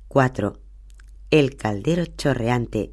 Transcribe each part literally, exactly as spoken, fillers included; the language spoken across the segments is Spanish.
cuatro. El caldero chorreante.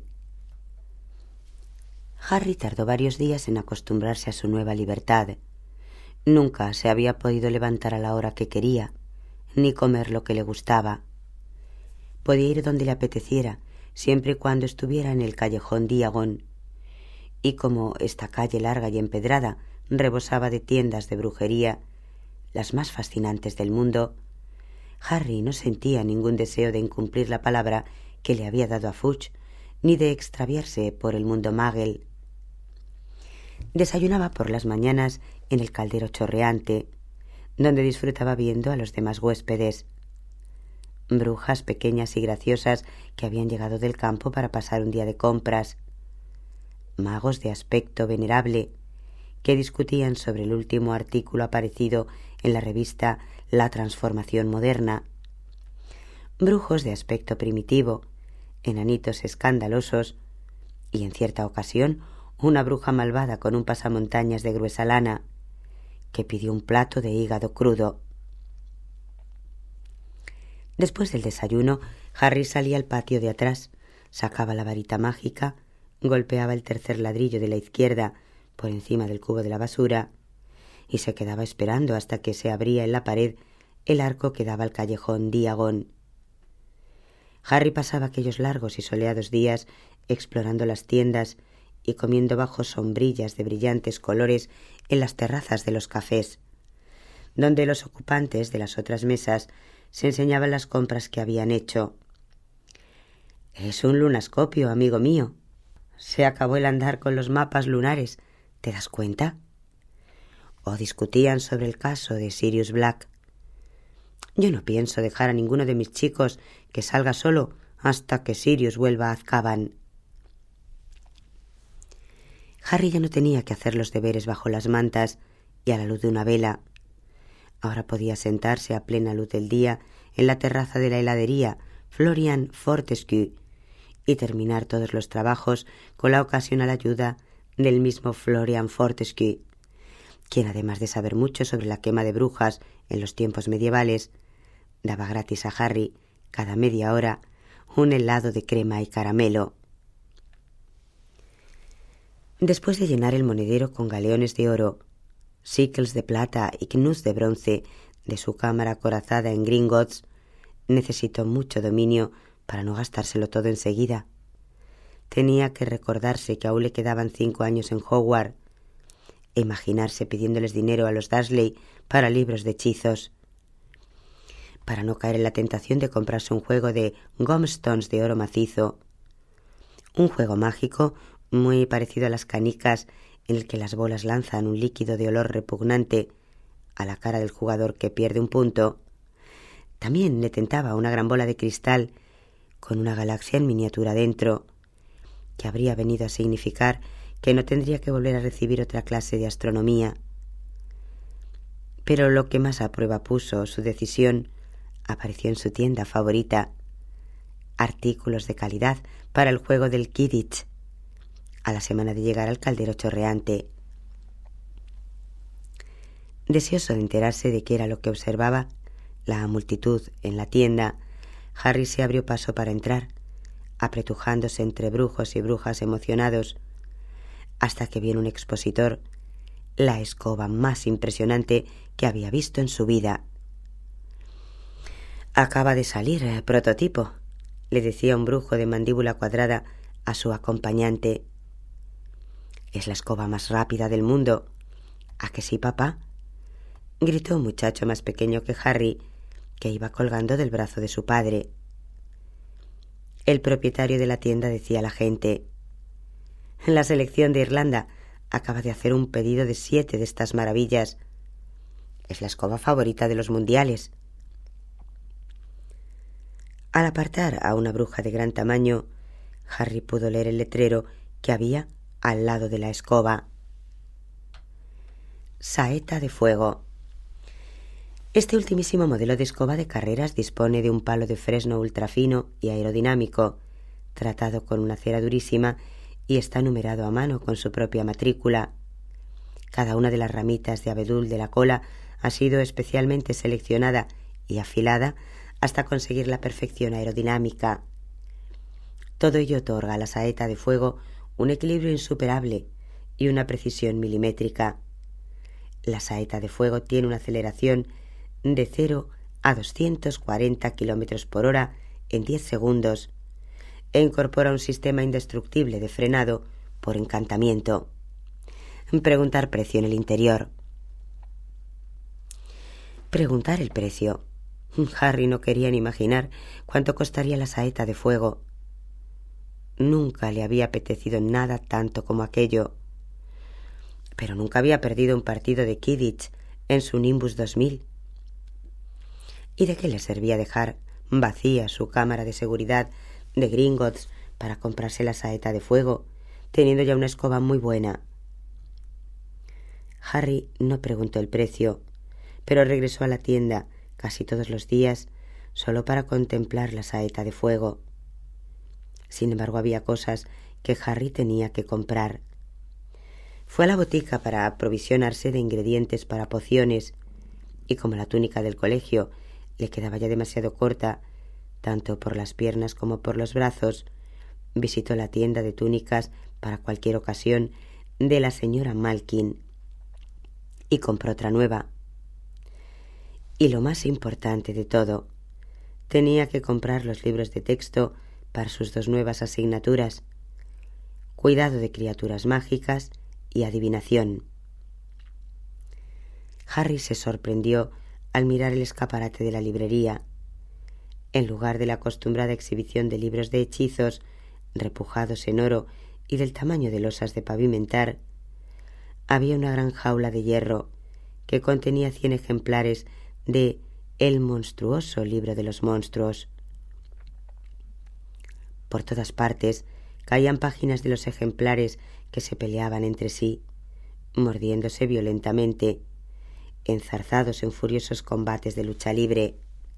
Harry tardó varios días en acostumbrarse a su nueva libertad. Nunca se había podido levantar a la hora que quería, ni comer lo que le gustaba. Podía ir donde le apeteciera, siempre y cuando estuviera en el callejón Diagon. Y como esta calle larga y empedrada rebosaba de tiendas de brujería, las más fascinantes del mundo, Harry no sentía ningún deseo de incumplir la palabra que le había dado a Fudge, ni de extraviarse por el mundo Muggle. Desayunaba por las mañanas en el caldero chorreante, donde disfrutaba viendo a los demás huéspedes. Brujas pequeñas y graciosas que habían llegado del campo para pasar un día de compras. Magos de aspecto venerable que discutían sobre el último artículo aparecido en la revista La Transformación Moderna. Brujos de aspecto primitivo, enanitos escandalosos y, en cierta ocasión, una bruja malvada con un pasamontañas de gruesa lana que pidió un plato de hígado crudo. Después del desayuno, Harry salía al patio de atrás, sacaba la varita mágica, golpeaba el tercer ladrillo de la izquierda por encima del cubo de la basura y se quedaba esperando hasta que se abría en la pared el arco que daba al callejón Diagon. Harry pasaba aquellos largos y soleados días explorando las tiendas y comiendo bajo sombrillas de brillantes colores en las terrazas de los cafés, donde los ocupantes de las otras mesas se enseñaban las compras que habían hecho. «Es un lunascopio, amigo mío. Se acabó el andar con los mapas lunares, ¿te das cuenta?» O discutían sobre el caso de Sirius Black. «Yo no pienso dejar a ninguno de mis chicos que salga solo hasta que Sirius vuelva a Azkaban». Harry ya no tenía que hacer los deberes bajo las mantas y a la luz de una vela. Ahora podía sentarse a plena luz del día en la terraza de la heladería Florian Fortescue y terminar todos los trabajos con la ocasional ayuda del mismo Florian Fortescue, quien, además de saber mucho sobre la quema de brujas en los tiempos medievales, daba gratis a Harry, cada media hora, un helado de crema y caramelo. Después de llenar el monedero con galeones de oro, sickles de plata y knuts de bronce de su cámara acorazada en Gringotts, necesitó mucho dominio para no gastárselo todo enseguida. Tenía que recordarse que aún le quedaban cinco años en Hogwarts e imaginarse pidiéndoles dinero a los Dursley para libros de hechizos, para no caer en la tentación de comprarse un juego de gumstones de oro macizo, un juego mágico muy parecido a las canicas en el que las bolas lanzan un líquido de olor repugnante a la cara del jugador que pierde un punto. También le tentaba una gran bola de cristal con una galaxia en miniatura dentro, que habría venido a significar que no tendría que volver a recibir otra clase de astronomía. Pero lo que más a prueba puso su decisión apareció en su tienda favorita: artículos de calidad para el juego del Quidditch, a la semana de llegar al caldero chorreante. Deseoso de enterarse de qué era lo que observaba la multitud en la tienda, Harry se abrió paso para entrar, apretujándose entre brujos y brujas emocionados, hasta que vio en un expositor la escoba más impresionante que había visto en su vida. «Acaba de salir el prototipo», le decía un brujo de mandíbula cuadrada a su acompañante. «Es la escoba más rápida del mundo. ¿A que sí, papá?», gritó un muchacho más pequeño que Harry, que iba colgando del brazo de su padre. El propietario de la tienda decía a la gente: «La selección de Irlanda acaba de hacer un pedido de siete de estas maravillas. Es la escoba favorita de los mundiales». Al apartar a una bruja de gran tamaño, Harry pudo leer el letrero que había al lado de la escoba: «Saeta de fuego». Este ultimísimo modelo de escoba de carreras dispone de un palo de fresno ultrafino y aerodinámico, tratado con una cera durísima, y está numerado a mano con su propia matrícula. Cada una de las ramitas de abedul de la cola ha sido especialmente seleccionada y afilada hasta conseguir la perfección aerodinámica. Todo ello otorga a la saeta de fuego un equilibrio insuperable y una precisión milimétrica. La saeta de fuego tiene una aceleración de cero a doscientos cuarenta kilómetros por hora en diez segundos e incorpora un sistema indestructible de frenado por encantamiento. Preguntar precio en el interior. Preguntar el precio. Harry no quería ni imaginar cuánto costaría la saeta de fuego. Nunca le había apetecido nada tanto como aquello. Pero nunca había perdido un partido de Quidditch en su Nimbus dos mil. ¿Y de qué le servía dejar vacía su cámara de seguridad de Gringotts para comprarse la saeta de fuego, teniendo ya una escoba muy buena? Harry no preguntó el precio, pero regresó a la tienda casi todos los días solo para contemplar la saeta de fuego. Sin embargo, había cosas que Harry tenía que comprar. Fue a la botica para aprovisionarse de ingredientes para pociones, y como la túnica del colegio le quedaba ya demasiado corta, tanto por las piernas como por los brazos, visitó la tienda de túnicas para cualquier ocasión de la señora Malkin y compró otra nueva. Y lo más importante de todo, tenía que comprar los libros de texto para sus dos nuevas asignaturas: cuidado de criaturas mágicas y adivinación. Harry se sorprendió al mirar el escaparate de la librería. En lugar de la acostumbrada exhibición de libros de hechizos repujados en oro y del tamaño de losas de pavimentar, había una gran jaula de hierro que contenía cien ejemplares de El monstruoso libro de los monstruos. Por todas partes caían páginas de los ejemplares que se peleaban entre sí, mordiéndose violentamente, enzarzados en furiosos combates de lucha libre.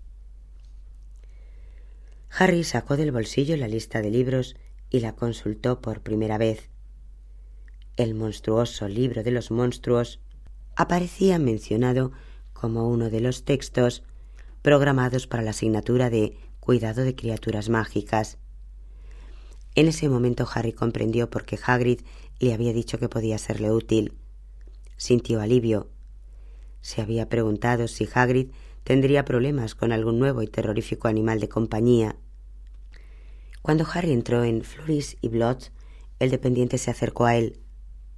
Harry sacó del bolsillo la lista de libros y la consultó por primera vez. El monstruoso libro de los monstruos aparecía mencionado como uno de los textos programados para la asignatura de cuidado de criaturas mágicas. En ese momento Harry comprendió por qué Hagrid le había dicho que podía serle útil. Sintió alivio. Se había preguntado si Hagrid tendría problemas con algún nuevo y terrorífico animal de compañía. Cuando Harry entró en Flourish y Blotts, el dependiente se acercó a él.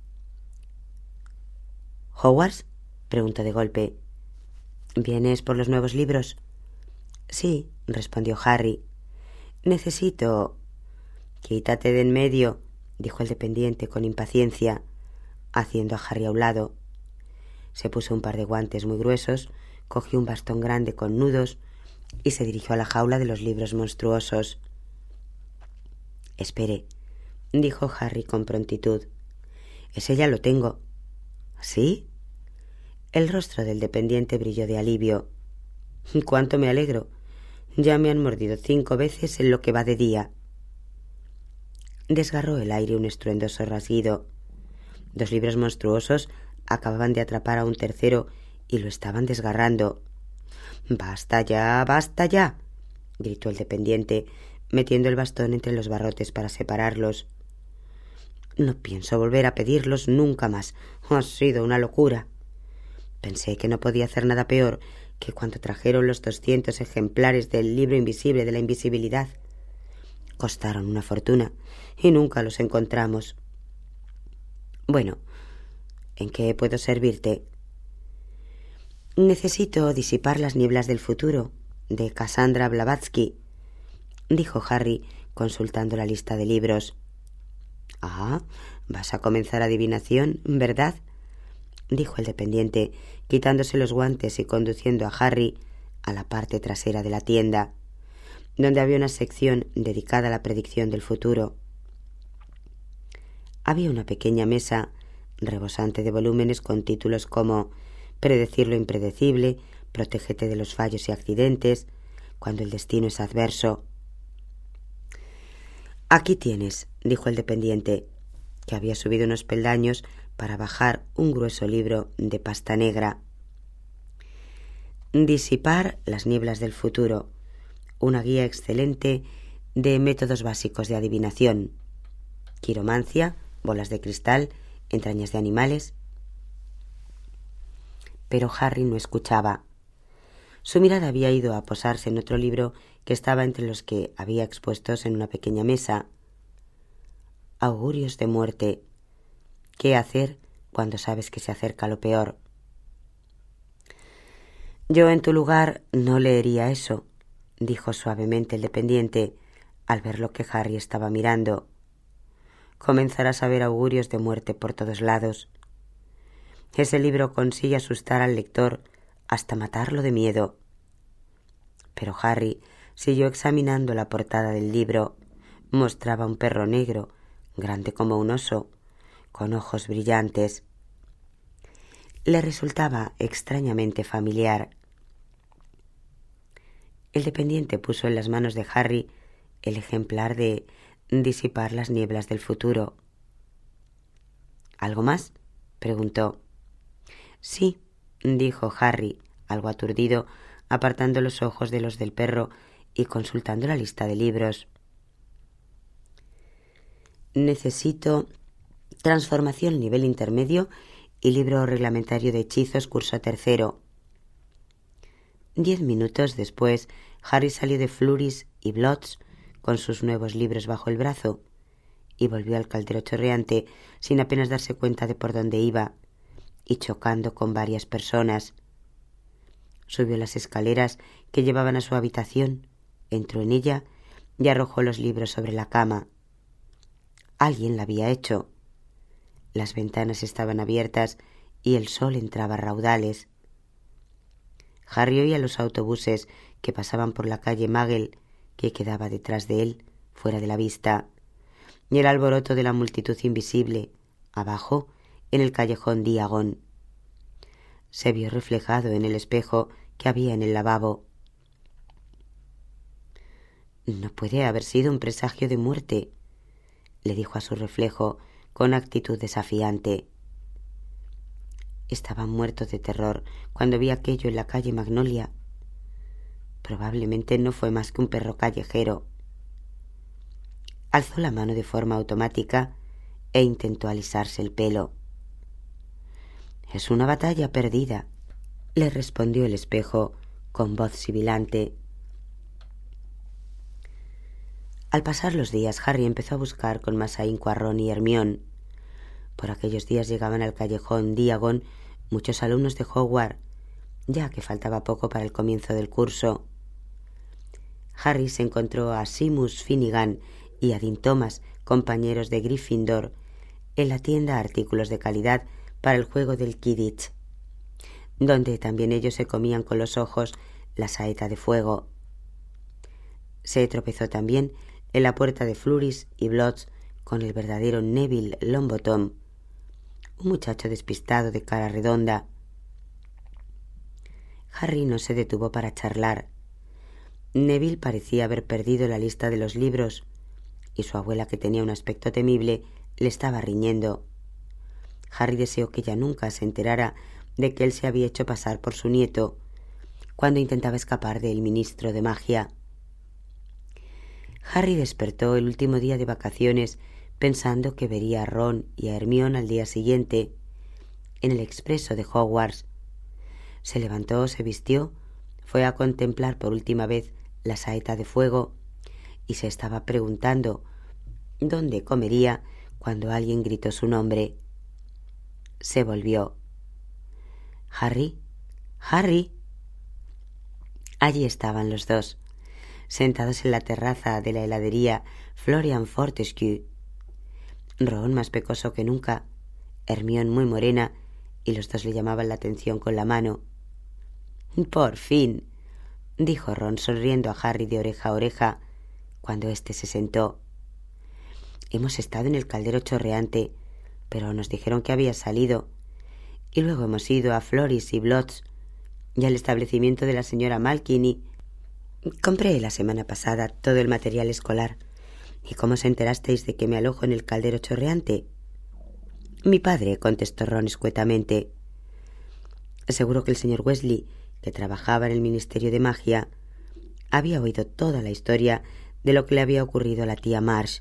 —¿Hogwarts? —preguntó de golpe. —¿Vienes por los nuevos libros? —Sí —respondió Harry—. Necesito... —Quítate de en medio —dijo el dependiente con impaciencia, haciendo a Harry a un lado. Se puso un par de guantes muy gruesos, cogió un bastón grande con nudos y se dirigió a la jaula de los libros monstruosos. —Espere —dijo Harry con prontitud—. Ese ya lo tengo. ¿Sí? El rostro del dependiente brilló de alivio. —¡Cuánto me alegro! Ya me han mordido cinco veces en lo que va de día. Desgarró el aire un estruendoso rasguido. Dos libros monstruosos acababan de atrapar a un tercero y lo estaban desgarrando. —¡Basta ya! ¡Basta ya! —gritó el dependiente, metiendo el bastón entre los barrotes para separarlos. No pienso volver a pedirlos nunca más. Ha sido una locura. Pensé que no podía hacer nada peor que cuando trajeron los doscientos ejemplares del libro invisible de la invisibilidad. Costaron una fortuna y nunca los encontramos. Bueno, ¿en qué puedo servirte? Necesito disipar las nieblas del futuro, de Cassandra Blavatsky, dijo Harry, consultando la lista de libros. Ah, vas a comenzar adivinación, ¿verdad? Dijo el dependiente, quitándose los guantes y conduciendo a Harry a la parte trasera de la tienda, donde había una sección dedicada a la predicción del futuro. Había una pequeña mesa rebosante de volúmenes con títulos como Predecir lo impredecible, Protégete de los fallos y accidentes, Cuando el destino es adverso. Aquí tienes, dijo el dependiente, que había subido unos peldaños para bajar un grueso libro de pasta negra. Disipar las nieblas del futuro, una guía excelente de métodos básicos de adivinación, quiromancia, bolas de cristal, entrañas de animales. Pero Harry no escuchaba. Su mirada había ido a posarse en otro libro que estaba entre los que había expuestos en una pequeña mesa. Augurios de muerte. ¿Qué hacer cuando sabes que se acerca lo peor? Yo en tu lugar no leería eso, dijo suavemente el dependiente al ver lo que Harry estaba mirando. Comenzarás a ver augurios de muerte por todos lados. Ese libro consigue asustar al lector hasta matarlo de miedo. Pero Harry siguió examinando la portada del libro. Mostraba un perro negro, grande como un oso, con ojos brillantes. Le resultaba extrañamente familiar. El dependiente puso en las manos de Harry el ejemplar de Disipar las nieblas del futuro. ¿Algo más?, preguntó. Sí, dijo Harry, algo aturdido, apartando los ojos de los del perro y consultando la lista de libros. Necesito transformación nivel intermedio y libro reglamentario de hechizos curso tercero. Diez minutos después, Harry salió de Flurries y Blotts con sus nuevos libros bajo el brazo y volvió al caldero chorreante sin apenas darse cuenta de por dónde iba y chocando con varias personas. Subió las escaleras que llevaban a su habitación, entró en ella y arrojó los libros sobre la cama. Alguien la había hecho. Las ventanas estaban abiertas y el sol entraba a raudales. Harry oía los autobuses que pasaban por la calle Magel, que quedaba detrás de él, fuera de la vista, y el alboroto de la multitud invisible, abajo, en el callejón Diagon. Se vio reflejado en el espejo que había en el lavabo. No puede haber sido un presagio de muerte, le dijo a su reflejo con actitud desafiante. Estaba muerto de terror cuando vi aquello en la calle Magnolia. Probablemente no fue más que un perro callejero. Alzó la mano de forma automática e intentó alisarse el pelo. Es una batalla perdida, le respondió el espejo con voz sibilante. Al pasar los días, Harry empezó a buscar con más ahínco a Ron y Hermione. Por aquellos días llegaban al callejón Diagon muchos alumnos de Hogwarts, ya que faltaba poco para el comienzo del curso. Harry se encontró a Seamus Finnegan y a Dean Thomas, compañeros de Gryffindor, en la tienda Artículos de Calidad para el juego del Quidditch, donde también ellos se comían con los ojos la saeta de fuego. Se tropezó también en la puerta de Flurries y Blotts con el verdadero Neville Longbottom, un muchacho despistado de cara redonda. Harry no se detuvo para charlar. Neville parecía haber perdido la lista de los libros y su abuela, que tenía un aspecto temible, le estaba riñendo. Harry deseó que ella nunca se enterara de que él se había hecho pasar por su nieto cuando intentaba escapar del ministro de magia. Harry despertó el último día de vacaciones pensando que vería a Ron y a Hermione al día siguiente en el expreso de Hogwarts. Se levantó, se vistió, fue a contemplar por última vez la saeta de fuego y se estaba preguntando dónde comería cuando alguien gritó su nombre. Se volvió. «Harry, Harry». Allí estaban los dos, sentados en la terraza de la heladería Florian Fortescue. Ron más pecoso que nunca, Hermione muy morena, y los dos le llamaban la atención con la mano. «Por fin», dijo Ron sonriendo a Harry de oreja a oreja cuando éste se sentó. «Hemos estado en el caldero chorreante, pero nos dijeron que había salido, y luego hemos ido a Flurries y Blotts y al establecimiento de la señora Malkin y... Compré la semana pasada todo el material escolar. ¿Y cómo os enterasteis de que me alojo en el caldero chorreante?» «Mi padre», contestó Ron escuetamente. Seguro que el señor Weasley, que trabajaba en el Ministerio de Magia, Había oído toda la historia de lo que le había ocurrido a la tía Marsh.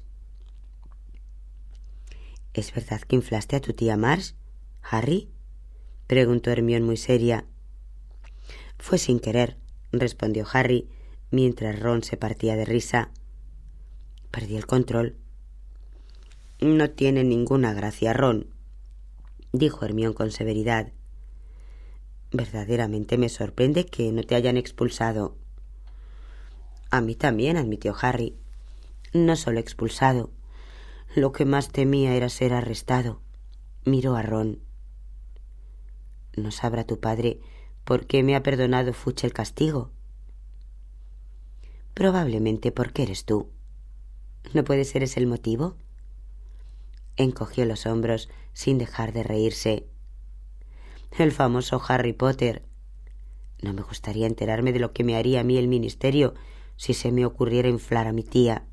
¿Es verdad que inflaste a tu tía Marsh, Harry?, preguntó Hermione muy seria. Fue sin querer, respondió Harry, mientras Ron se partía de risa. Perdí el control. No tiene ninguna gracia, Ron, dijo Hermione con severidad. Verdaderamente me sorprende que no te hayan expulsado. A mí también, admitió Harry. No solo expulsado. Lo que más temía era ser arrestado. Miró a Ron. ¿No sabrá tu padre por qué me ha perdonado Fudge el castigo? Probablemente porque eres tú. ¿No puede ser ese el motivo? Encogió los hombros sin dejar de reírse. El famoso Harry Potter. No me gustaría enterarme de lo que me haría a mí el ministerio si se me ocurriera inflar a mi tía.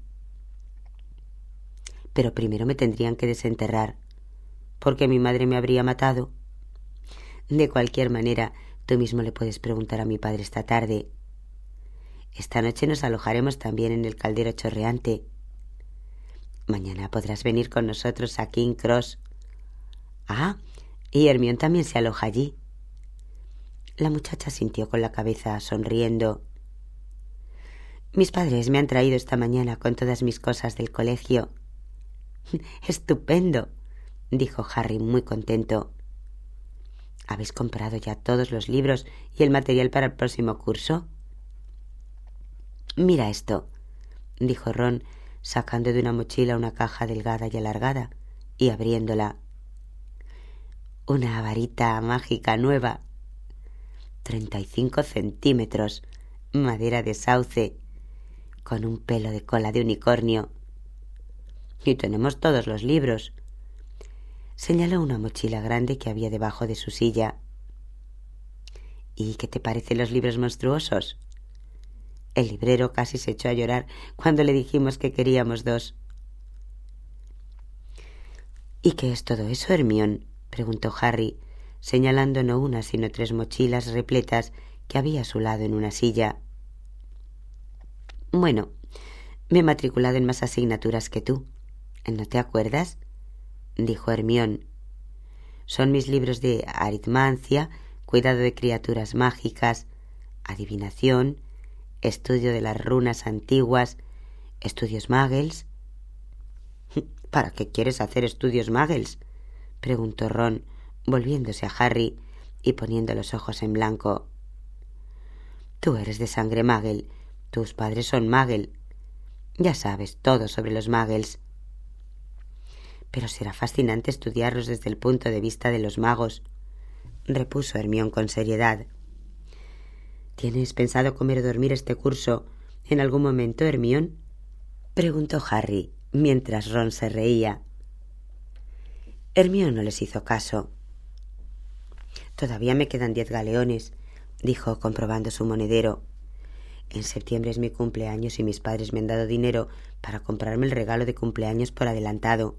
Pero primero me tendrían que desenterrar, porque mi madre me habría matado. De cualquier manera, tú mismo le puedes preguntar a mi padre esta tarde. Esta noche nos alojaremos también en el caldero chorreante. Mañana podrás venir con nosotros a King's Cross. Ah, y Hermione también se aloja allí. La muchacha asintió con la cabeza, sonriendo. Mis padres me han traído esta mañana con todas mis cosas del colegio. Estupendo, dijo Harry muy contento. ¿Habéis comprado ya todos los libros y el material para el próximo curso? Mira esto, dijo Ron, sacando de una mochila una caja delgada y alargada y abriéndola. Una varita mágica nueva. Treinta y cinco centímetros, madera de sauce, con un pelo de cola de unicornio. Y tenemos todos los libros. Señaló una mochila grande que había debajo de su silla. ¿Y qué te parecen los libros monstruosos? El librero casi se echó a llorar cuando le dijimos que queríamos dos. ¿Y qué es todo eso, Hermione?, preguntó Harry, señalando no una sino tres mochilas repletas que había a su lado en una silla. Bueno, me he matriculado en más asignaturas que tú. ¿No te acuerdas?, dijo Hermione. Son mis libros de aritmancia, cuidado de criaturas mágicas, adivinación, estudio de las runas antiguas, estudios muggles. ¿Para qué quieres hacer estudios muggles?, preguntó Ron, volviéndose a Harry y poniendo los ojos en blanco. Tú eres de sangre muggle, tus padres son muggle. Ya sabes todo sobre los muggles. Pero será fascinante estudiarlos desde el punto de vista de los magos, repuso Hermione con seriedad. ¿Tienes pensado comer o dormir este curso en algún momento, Hermione?, preguntó Harry, mientras Ron se reía. Hermione no les hizo caso. Todavía me quedan diez galeones, dijo comprobando su monedero. En septiembre es mi cumpleaños y mis padres me han dado dinero para comprarme el regalo de cumpleaños por adelantado.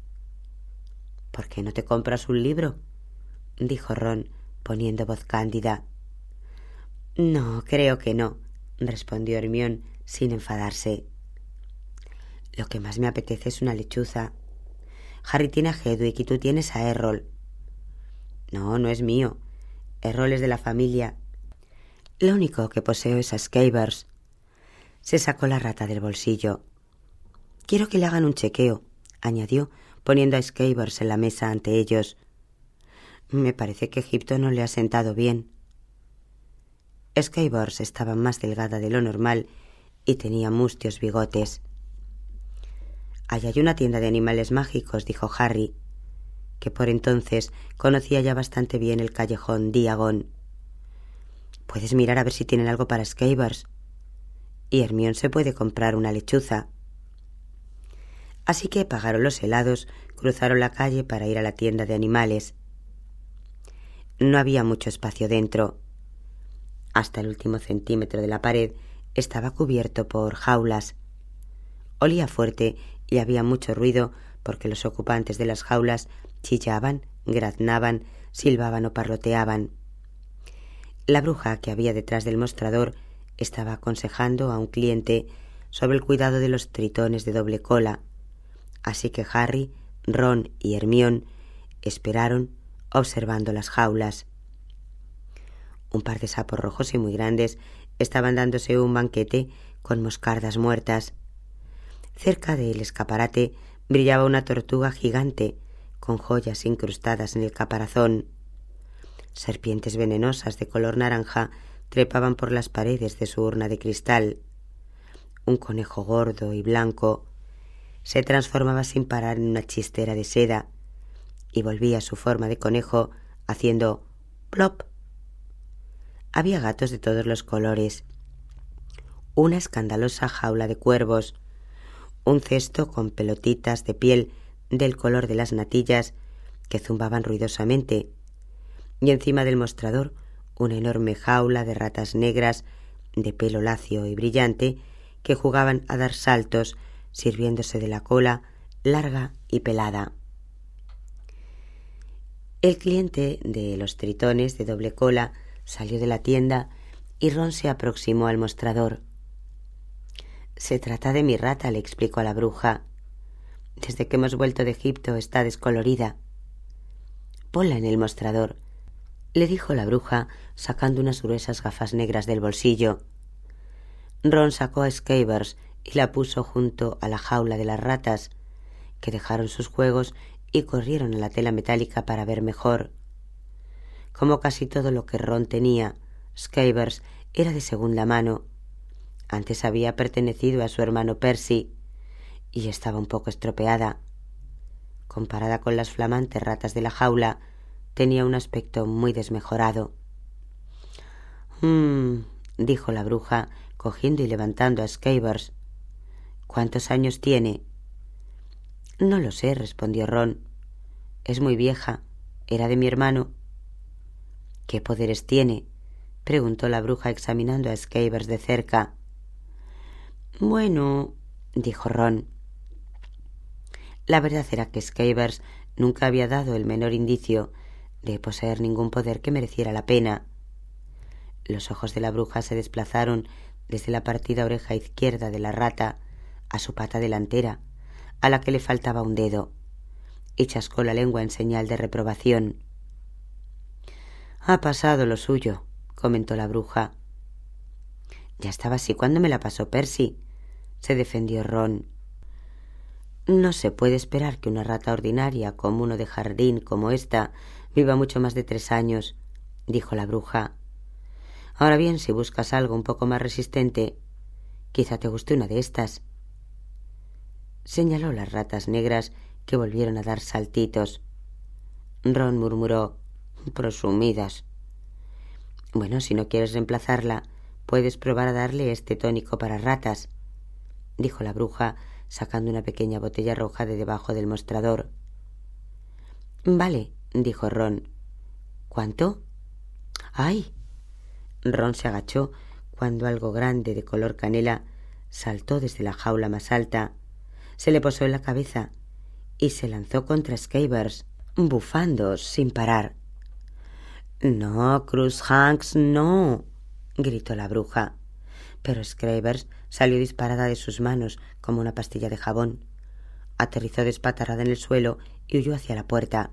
¿Por qué no te compras un libro?, dijo Ron, poniendo voz cándida. No, creo que no, respondió Hermione sin enfadarse. Lo que más me apetece es una lechuza. Harry tiene a Hedwig y tú tienes a Errol. No, no es mío. Errol es de la familia. Lo único que poseo es a Scabbers. Se sacó la rata del bolsillo. Quiero que le hagan un chequeo, añadió, poniendo a Scabbers en la mesa ante ellos. Me parece que Egipto no le ha sentado bien. Scabbers estaba más delgada de lo normal y tenía mustios bigotes. Allá hay una tienda de animales mágicos, dijo Harry, que por entonces conocía ya bastante bien el callejón Diagon. Puedes mirar a ver si tienen algo para Scabbers. Y Hermione se puede comprar una lechuza. Así que pagaron los helados, cruzaron la calle para ir a la tienda de animales. No había mucho espacio dentro. Hasta el último centímetro de la pared estaba cubierto por jaulas. Olía fuerte y había mucho ruido porque los ocupantes de las jaulas chillaban, graznaban, silbaban o parloteaban. La bruja que había detrás del mostrador estaba aconsejando a un cliente sobre el cuidado de los tritones de doble cola, así que Harry, Ron y Hermione esperaron observando las jaulas. Un par de sapos rojos y muy grandes estaban dándose un banquete con moscardas muertas. Cerca del escaparate brillaba una tortuga gigante con joyas incrustadas en el caparazón. Serpientes venenosas de color naranja trepaban por las paredes de su urna de cristal. Un conejo gordo y blanco se transformaba sin parar en una chistera de seda y volvía a su forma de conejo haciendo plop. Había gatos de todos los colores, una escandalosa jaula de cuervos, un cesto con pelotitas de piel del color de las natillas que zumbaban ruidosamente, y encima del mostrador una enorme jaula de ratas negras de pelo lacio y brillante que jugaban a dar saltos sirviéndose de la cola larga y pelada. El cliente de los tritones de doble cola salió de la tienda y Ron se aproximó al mostrador. «Se trata de mi rata», le explicó a la bruja. «Desde que hemos vuelto de Egipto está descolorida». «Ponla en el mostrador», le dijo la bruja, sacando unas gruesas gafas negras del bolsillo. Ron sacó a Scabbers y la puso junto a la jaula de las ratas, que dejaron sus juegos y corrieron a la tela metálica para ver mejor. Como casi todo lo que Ron tenía, Scabbers era de segunda mano. Antes había pertenecido a su hermano Percy y estaba un poco estropeada. Comparada con las flamantes ratas de la jaula, tenía un aspecto muy desmejorado. «Mmm», dijo la bruja, cogiendo y levantando a Scabbers. «¿Cuántos años tiene?» «No lo sé», respondió Ron. «Es muy vieja. Era de mi hermano». «¿Qué poderes tiene?», preguntó la bruja examinando a Scabbers de cerca. «Bueno», dijo Ron. La verdad era que Scabbers nunca había dado el menor indicio de poseer ningún poder que mereciera la pena. Los ojos de la bruja se desplazaron desde la partida oreja izquierda de la rata a su pata delantera, a la que le faltaba un dedo, y chascó la lengua en señal de reprobación. «Ha pasado lo suyo», comentó la bruja. «Ya estaba así cuando me la pasó Percy», se defendió Ron. «No se puede esperar que una rata ordinaria como uno de jardín como esta viva mucho más de tres años», dijo la bruja. «Ahora bien, si buscas algo un poco más resistente, quizá te guste una de estas». Señaló las ratas negras que volvieron a dar saltitos. Ron murmuró: «Presumidas». «Bueno, si no quieres reemplazarla, puedes probar a darle este tónico para ratas», dijo la bruja, sacando una pequeña botella roja de debajo del mostrador. «Vale», dijo Ron. «¿Cuánto?» «¡Ay!». Ron se agachó cuando algo grande de color canela saltó desde la jaula más alta, se le posó en la cabeza y se lanzó contra Scabbers, bufando sin parar. «No, Cruikshanks, no», gritó la bruja, pero Scabbers salió disparada de sus manos como una pastilla de jabón. Aterrizó despatarrada en el suelo y huyó hacia la puerta.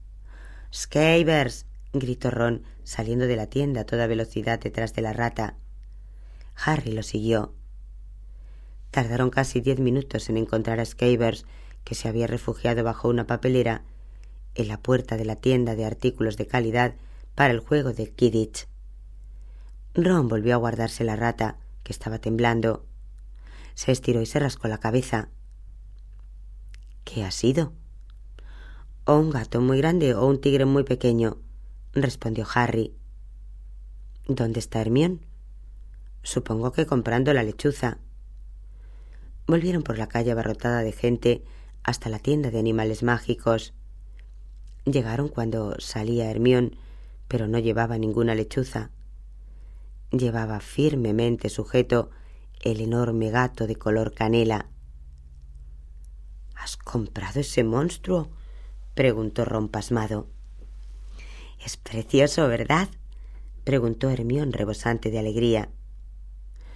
«Scabbers», gritó Ron, saliendo de la tienda a toda velocidad detrás de la rata. Harry lo siguió. Tardaron casi diez minutos en encontrar a Scabbers, que se había refugiado bajo una papelera en la puerta de la tienda de artículos de calidad para el juego de Quidditch. Ron volvió a guardarse la rata, que estaba temblando. Se estiró y se rascó la cabeza. «¿Qué ha sido?» «O un gato muy grande o un tigre muy pequeño», respondió Harry. «¿Dónde está Hermione?» «Supongo que comprando la lechuza». Volvieron por la calle abarrotada de gente hasta la tienda de animales mágicos. Llegaron cuando salía Hermione, pero no llevaba ninguna lechuza. Llevaba firmemente sujeto el enorme gato de color canela. «¿Has comprado ese monstruo?», preguntó Ron pasmado. «Es precioso, ¿verdad?», preguntó Hermione rebosante de alegría.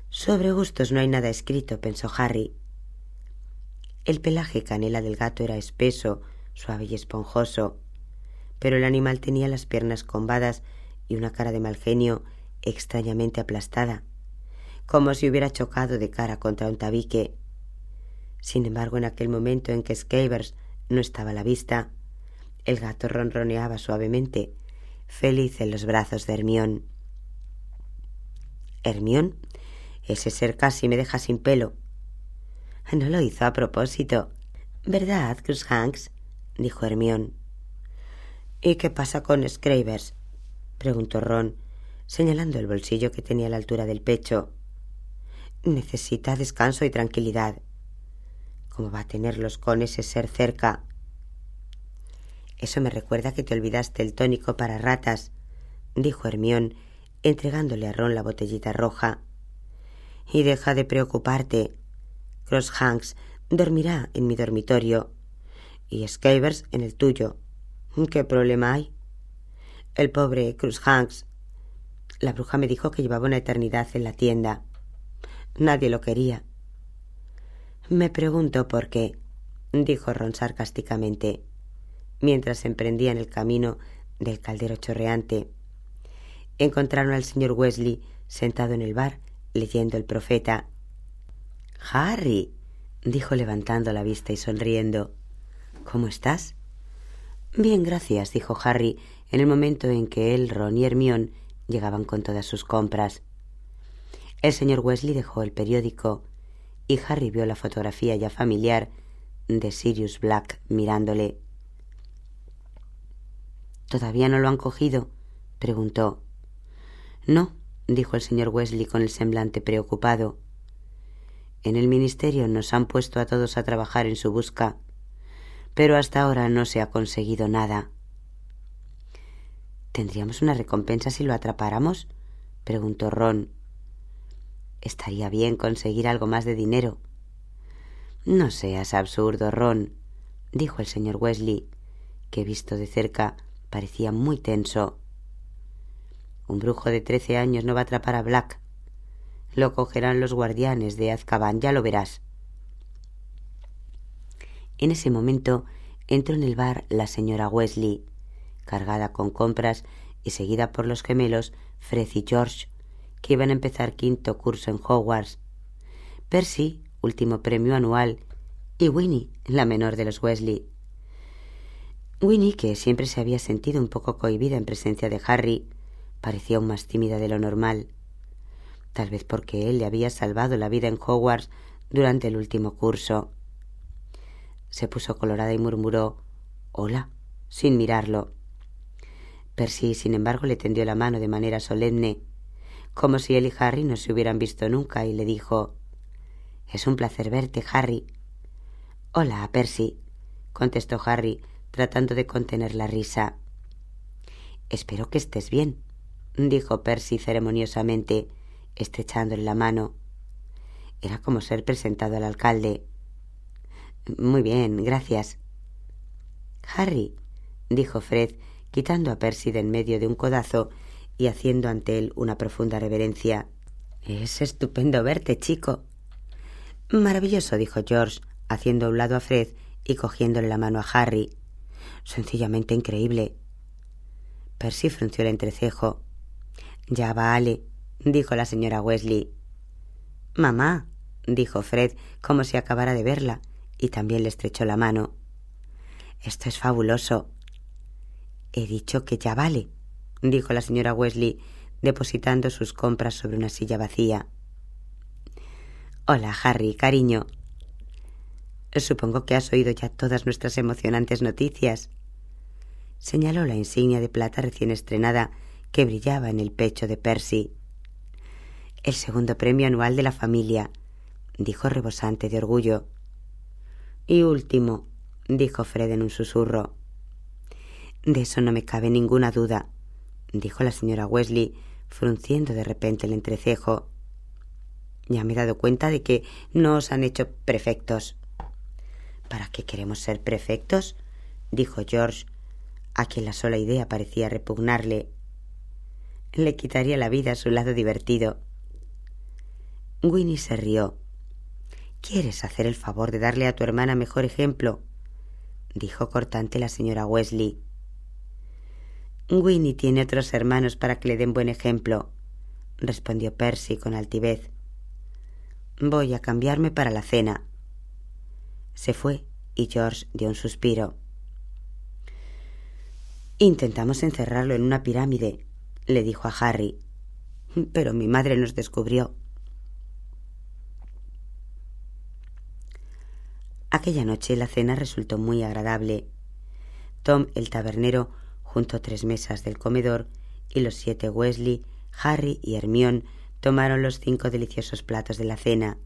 Sobre gustos no hay nada escrito, pensó Harry. El pelaje canela del gato era espeso, suave y esponjoso, pero el animal tenía las piernas combadas y una cara de mal genio extrañamente aplastada, como si hubiera chocado de cara contra un tabique. Sin embargo, en aquel momento en que Scabbers no estaba a la vista, el gato ronroneaba suavemente, feliz en los brazos de Hermione. «Hermione, ese ser casi me deja sin pelo». «No lo hizo a propósito, ¿verdad, Cruikshanks?», dijo Hermione. «¿Y qué pasa con Scabbers?», preguntó Ron, señalando el bolsillo que tenía a la altura del pecho. «Necesita descanso y tranquilidad. ¿Cómo va a tenerlos con ese ser cerca?» «Eso me recuerda que te olvidaste el tónico para ratas», dijo Hermione, entregándole a Ron la botellita roja. «Y deja de preocuparte. Cruikshanks dormirá en mi dormitorio y Scabbers en el tuyo. ¿Qué problema hay? El pobre Cruikshanks. La bruja me dijo que llevaba una eternidad en la tienda. Nadie lo quería». «Me pregunto por qué», dijo Ron sarcásticamente, mientras emprendían el camino del caldero chorreante. Encontraron al señor Weasley sentado en el bar leyendo el Profeta. «Harry», dijo levantando la vista y sonriendo, «¿cómo estás?» «Bien, gracias», dijo Harry en el momento en que él, Ron y Hermione llegaban con todas sus compras. El señor Weasley dejó el periódico y Harry vio la fotografía ya familiar de Sirius Black mirándole. «¿Todavía no lo han cogido?», preguntó. «No», dijo el señor Weasley con el semblante preocupado. «En el ministerio nos han puesto a todos a trabajar en su busca, pero hasta ahora no se ha conseguido nada». «¿Tendríamos una recompensa si lo atrapáramos?», preguntó Ron. «Estaría bien conseguir algo más de dinero». «No seas absurdo, Ron», dijo el señor Weasley, que visto de cerca parecía muy tenso. «Un brujo de trece años no va a atrapar a Black. Lo cogerán los guardianes de Azkaban, ya lo verás». En ese momento entró en el bar la señora Weasley, cargada con compras y seguida por los gemelos Fred y George, que iban a empezar quinto curso en Hogwarts, Percy, último premio anual, y Winnie, la menor de los Weasley. Winnie, que siempre se había sentido un poco cohibida en presencia de Harry, parecía aún más tímida de lo normal, tal vez porque él le había salvado la vida en Hogwarts durante el último curso. Se puso colorada y murmuró «Hola», sin mirarlo. Percy, sin embargo, le tendió la mano de manera solemne, como si él y Harry no se hubieran visto nunca, y le dijo «Es un placer verte, Harry». «Hola, Percy», contestó Harry, tratando de contener la risa. «Espero que estés bien», dijo Percy ceremoniosamente, estrechándole la mano. Era como ser presentado al alcalde. «Muy bien, gracias». «Harry», dijo Fred, quitando a Percy de en medio de un codazo y haciendo ante él una profunda reverencia. «Es estupendo verte, chico». «Maravilloso», dijo George, haciendo a un lado a Fred y cogiéndole la mano a Harry. «Sencillamente increíble». Percy frunció el entrecejo. «Ya vale», dijo la señora Weasley. «Mamá», dijo Fred, como si acabara de verla, y también le estrechó la mano. «Esto es fabuloso». «He dicho que ya vale», dijo la señora Weasley, depositando sus compras sobre una silla vacía. «Hola, Harry, cariño». «Supongo que has oído ya todas nuestras emocionantes noticias», señaló la insignia de plata recién estrenada que brillaba en el pecho de Percy. «El segundo premio anual de la familia», dijo rebosante de orgullo. «Y último», dijo Fred en un susurro. «De eso no me cabe ninguna duda», dijo la señora Weasley, frunciendo de repente el entrecejo. «Ya me he dado cuenta de que no os han hecho prefectos». «¿Para qué queremos ser prefectos?», dijo George, a quien la sola idea parecía repugnarle. Le quitaría la vida a su lado divertido. Winnie se rió. «¿Quieres hacer el favor de darle a tu hermana mejor ejemplo?», dijo cortante la señora Weasley. «Winnie tiene otros hermanos para que le den buen ejemplo», respondió Percy con altivez. «Voy a cambiarme para la cena». Se fue y George dio un suspiro. «Intentamos encerrarlo en una pirámide», le dijo a Harry, «pero mi madre nos descubrió». Aquella noche la cena resultó muy agradable. Tom, el tabernero, juntó tres mesas del comedor y los siete Weasley, Harry y Hermione tomaron los cinco deliciosos platos de la cena.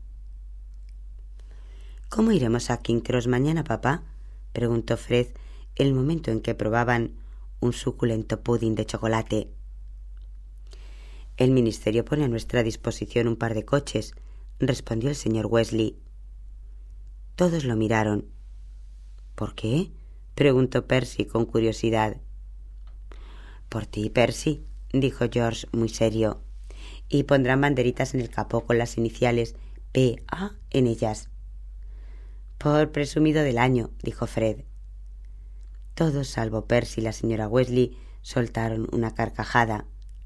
«¿Cómo iremos a King's Cross mañana, papá?», preguntó Fred el momento en que probaban un suculento pudding de chocolate. «El ministerio pone a nuestra disposición un par de coches», respondió el señor Weasley. Todos lo miraron. «¿Por qué?», preguntó Percy con curiosidad. «Por ti, Percy», dijo George muy serio, «y pondrán banderitas en el capó con las iniciales P A en ellas». «Por presumido del año», dijo Fred. Todos, salvo Percy y la señora Weasley, soltaron una carcajada.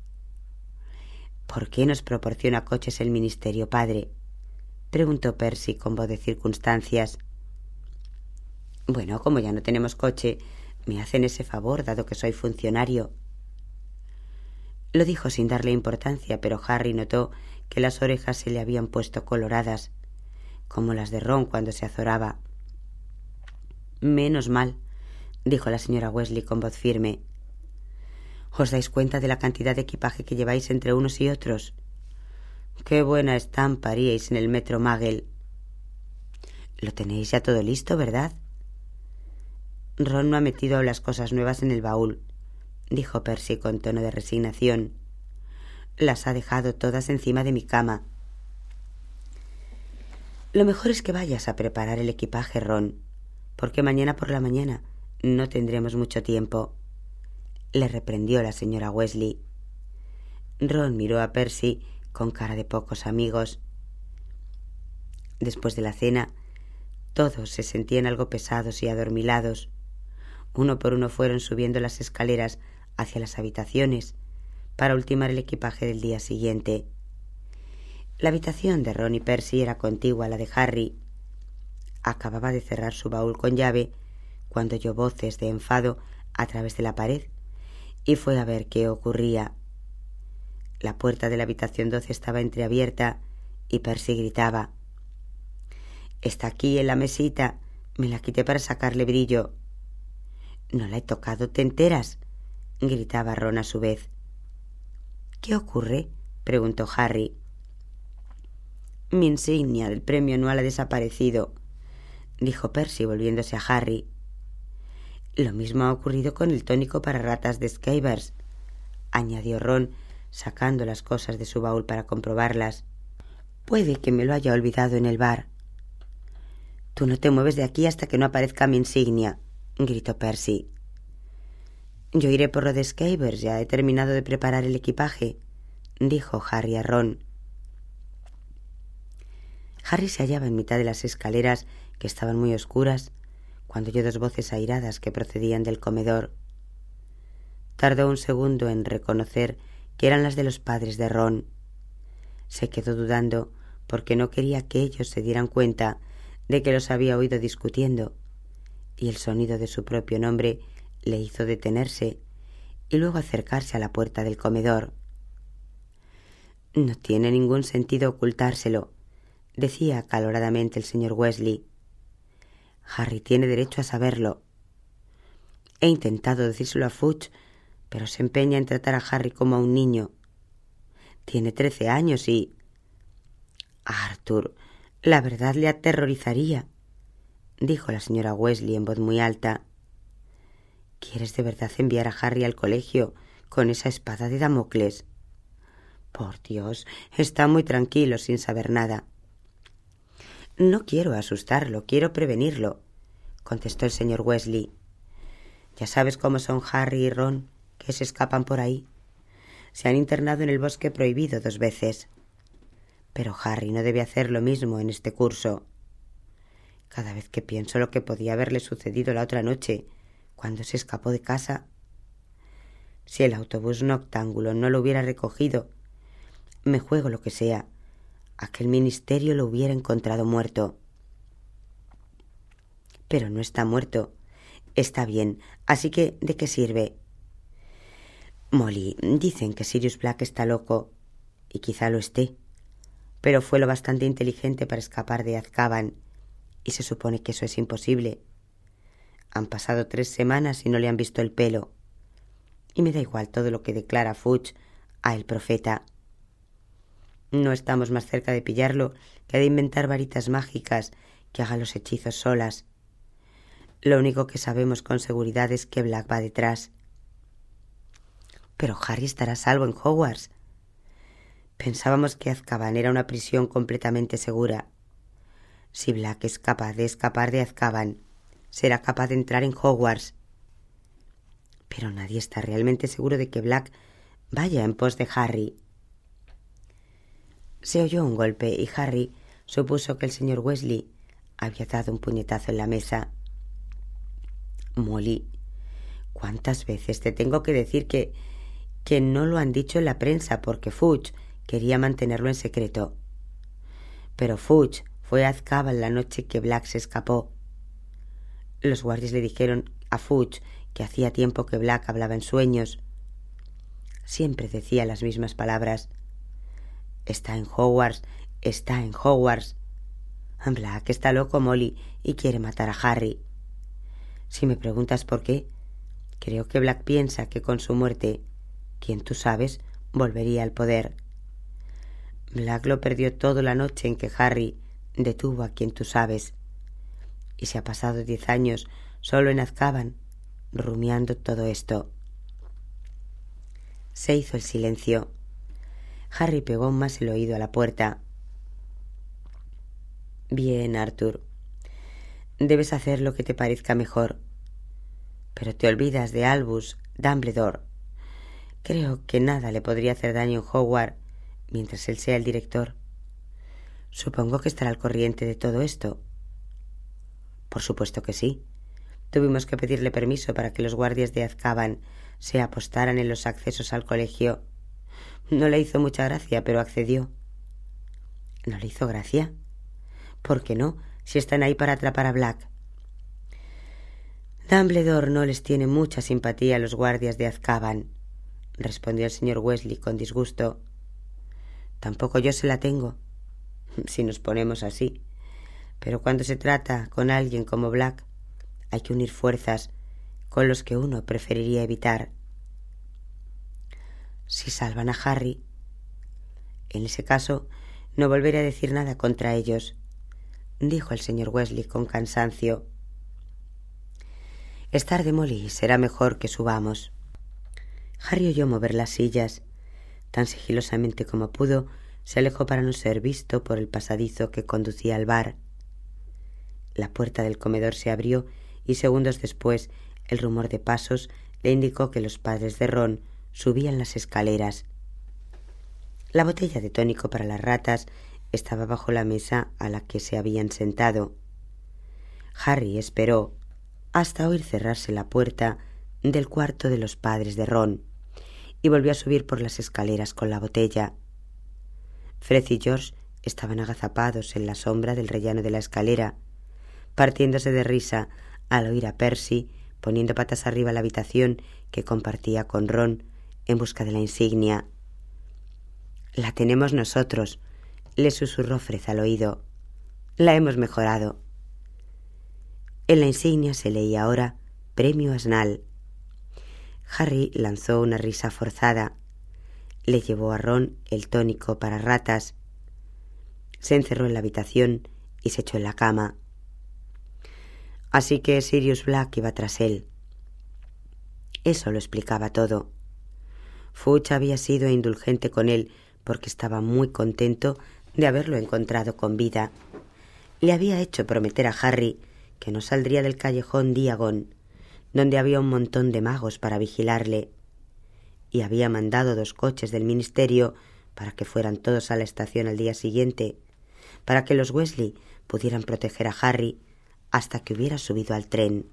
«¿Por qué nos proporciona coches el ministerio, padre?», preguntó Percy con voz de circunstancias. «Bueno, como ya no tenemos coche, me hacen ese favor, dado que soy funcionario». Lo dijo sin darle importancia, pero Harry notó que las orejas se le habían puesto coloradas, como las de Ron cuando se azoraba. «Menos mal», dijo la señora Weasley con voz firme. «¿Os dais cuenta de la cantidad de equipaje que lleváis entre unos y otros? Qué buena estampa haríais en el metro Muggle». «Lo tenéis ya todo listo, ¿verdad?». «Ron no ha metido las cosas nuevas en el baúl», dijo Percy con tono de resignación. «Las ha dejado todas encima de mi cama». «Lo mejor es que vayas a preparar el equipaje, Ron, porque mañana por la mañana no tendremos mucho tiempo», le reprendió la señora Weasley. Ron miró a Percy con cara de pocos amigos. Después de la cena, todos se sentían algo pesados y adormilados. Uno por uno fueron subiendo las escaleras hacia las habitaciones para ultimar el equipaje del día siguiente. La habitación de Ron y Percy era contigua a la de Harry. Acababa de cerrar su baúl con llave cuando oyó voces de enfado a través de la pared y fue a ver qué ocurría. La puerta de la habitación doce estaba entreabierta y Percy gritaba: «Está aquí en la mesita. Me la quité para sacarle brillo». «No la he tocado, ¿te enteras?», gritaba Ron a su vez. «¿Qué ocurre?», preguntó Harry. «Mi insignia del premio anual ha desaparecido», dijo Percy volviéndose a Harry. «Lo mismo ha ocurrido con el tónico para ratas de Scabbers», añadió Ron, sacando las cosas de su baúl para comprobarlas. «Puede que me lo haya olvidado en el bar». «Tú no te mueves de aquí hasta que no aparezca mi insignia», gritó Percy. «Yo iré por lo de Scabbers, ya he terminado de preparar el equipaje», dijo Harry a Ron. Harry se hallaba en mitad de las escaleras, que estaban muy oscuras, cuando oyó dos voces airadas que procedían del comedor. Tardó un segundo en reconocer que eran las de los padres de Ron. Se quedó dudando porque no quería que ellos se dieran cuenta de que los había oído discutiendo, y el sonido de su propio nombre le hizo detenerse y luego acercarse a la puerta del comedor. «No tiene ningún sentido ocultárselo», decía acaloradamente el señor Weasley. «Harry tiene derecho a saberlo». «He intentado decírselo a Fudge, pero se empeña en tratar a Harry como a un niño. Tiene trece años y...» «Arthur, la verdad le aterrorizaría», dijo la señora Weasley en voz muy alta. «¿Quieres de verdad enviar a Harry al colegio con esa espada de Damocles? Por Dios, está muy tranquilo sin saber nada». «No quiero asustarlo, quiero prevenirlo», contestó el señor Weasley. «Ya sabes cómo son Harry y Ron, que se escapan por ahí. Se han internado en el bosque prohibido dos veces». Pero Harry no debe hacer lo mismo en este curso. Cada vez que pienso lo que podía haberle sucedido la otra noche, cuando se escapó de casa. Si el autobús noctámbulo no lo hubiera recogido, me juego lo que sea, a que el ministerio lo hubiera encontrado muerto. Pero no está muerto. Está bien, así que ¿de qué sirve? Molly, dicen que Sirius Black está loco, y quizá lo esté, pero fue lo bastante inteligente para escapar de Azkaban, y se supone que eso es imposible. Han pasado tres semanas y no le han visto el pelo, y me da igual todo lo que declara Fudge a el profeta. No estamos más cerca de pillarlo que de inventar varitas mágicas que hagan los hechizos solas. Lo único que sabemos con seguridad es que Black va detrás. Pero Harry estará a salvo en Hogwarts. Pensábamos que Azkaban era una prisión completamente segura. Si Black es capaz de escapar de Azkaban, será capaz de entrar en Hogwarts. Pero nadie está realmente seguro de que Black vaya en pos de Harry. Se oyó un golpe y Harry supuso que el señor Weasley había dado un puñetazo en la mesa. Molly, ¿cuántas veces te tengo que decir que, que no lo han dicho en la prensa porque Fudge quería mantenerlo en secreto? Pero Fudge fue a Azkaban la noche que Black se escapó. Los guardias le dijeron a Fudge que hacía tiempo que Black hablaba en sueños. Siempre decía las mismas palabras. Está en Hogwarts, está en Hogwarts. Black está loco, Molly, y quiere matar a Harry. Si me preguntas por qué, creo que Black piensa que con su muerte, quien tú sabes, volvería al poder. Black lo perdió todo la noche en que Harry detuvo a quien tú sabes, y se ha pasado diez años solo en Azkaban, rumiando todo esto. Se hizo el silencio. Harry pegó más el oído a la puerta. Bien, Arthur. Debes hacer lo que te parezca mejor. Pero te olvidas de Albus Dumbledore. Creo que nada le podría hacer daño en Hogwarts mientras él sea el director. Supongo que estará al corriente de todo esto. Por supuesto que sí. Tuvimos que pedirle permiso para que los guardias de Azkaban se apostaran en los accesos al colegio. No le hizo mucha gracia, pero accedió. ¿No le hizo gracia? ¿Por qué no, si están ahí para atrapar a Black? Dumbledore no les tiene mucha simpatía a los guardias de Azkaban, respondió el señor Weasley con disgusto. Tampoco yo se la tengo, si nos ponemos así. Pero cuando se trata con alguien como Black, hay que unir fuerzas con los que uno preferiría evitar. Si salvan a Harry, en ese caso no volveré a decir nada contra ellos, dijo el señor Weasley con cansancio. Es tarde, Molly, será mejor que subamos. Harry oyó mover las sillas. Tan sigilosamente como pudo, se alejó para no ser visto por el pasadizo que conducía al bar. La puerta del comedor se abrió y segundos después el rumor de pasos le indicó que los padres de Ron subían las escaleras. La botella de tónico para las ratas estaba bajo la mesa a la que se habían sentado. Harry esperó hasta oír cerrarse la puerta del cuarto de los padres de Ron y volvió a subir por las escaleras con la botella. Fred y George estaban agazapados en la sombra del rellano de la escalera, partiéndose de risa al oír a Percy poniendo patas arriba la habitación que compartía con Ron en busca de la insignia. «La tenemos nosotros», le susurró Fred al oído. «La hemos mejorado». En la insignia se leía ahora «Premio Asnal». Harry lanzó una risa forzada. Le llevó a Ron el tónico para ratas. Se encerró en la habitación y se echó en la cama. Así que Sirius Black iba tras él. Eso lo explicaba todo. Fudge había sido indulgente con él porque estaba muy contento de haberlo encontrado con vida. Le había hecho prometer a Harry que no saldría del callejón Diagon, donde había un montón de magos para vigilarle, y había mandado dos coches del ministerio para que fueran todos a la estación al día siguiente, para que los Weasley pudieran proteger a Harry hasta que hubiera subido al tren.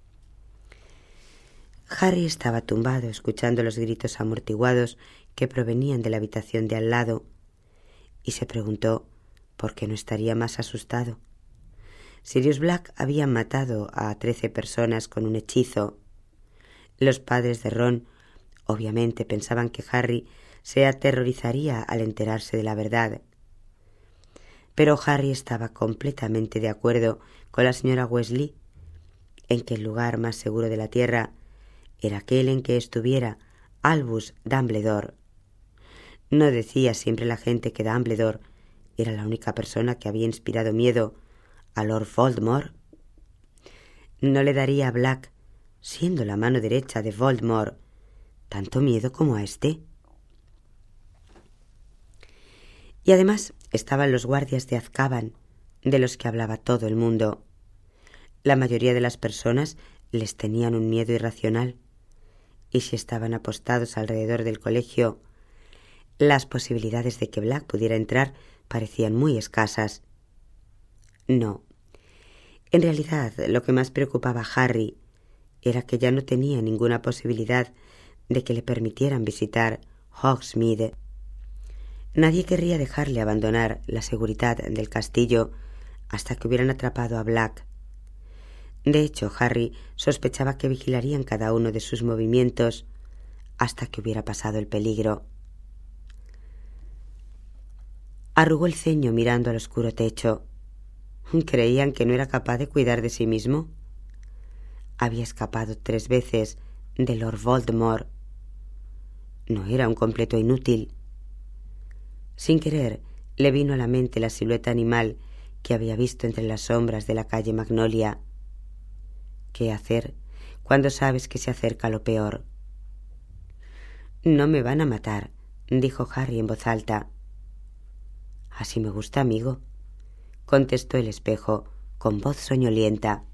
Harry estaba tumbado escuchando los gritos amortiguados que provenían de la habitación de al lado y se preguntó por qué no estaría más asustado. Sirius Black había matado a trece personas con un hechizo. Los padres de Ron obviamente pensaban que Harry se aterrorizaría al enterarse de la verdad. Pero Harry estaba completamente de acuerdo con la señora Weasley en que el lugar más seguro de la Tierra era aquel en que estuviera Albus Dumbledore. ¿No decía siempre la gente que Dumbledore era la única persona que había inspirado miedo a Lord Voldemort? ¿No le daría a Black, siendo la mano derecha de Voldemort, tanto miedo como a este? Y además estaban los guardias de Azkaban, de los que hablaba todo el mundo. La mayoría de las personas les tenían un miedo irracional, y si estaban apostados alrededor del colegio, las posibilidades de que Black pudiera entrar parecían muy escasas. No. En realidad, lo que más preocupaba a Harry era que ya no tenía ninguna posibilidad de que le permitieran visitar Hogsmeade. Nadie querría dejarle abandonar la seguridad del castillo hasta que hubieran atrapado a Black. De hecho, Harry sospechaba que vigilarían cada uno de sus movimientos hasta que hubiera pasado el peligro. Arrugó el ceño mirando al oscuro techo. ¿Creían que no era capaz de cuidar de sí mismo? Había escapado tres veces de Lord Voldemort. No era un completo inútil. Sin querer, le vino a la mente la silueta animal que había visto entre las sombras de la calle Magnolia. ¿Qué hacer cuando sabes que se acerca lo peor? «No me van a matar», dijo Harry en voz alta. «Así me gusta, amigo», contestó el espejo con voz soñolienta.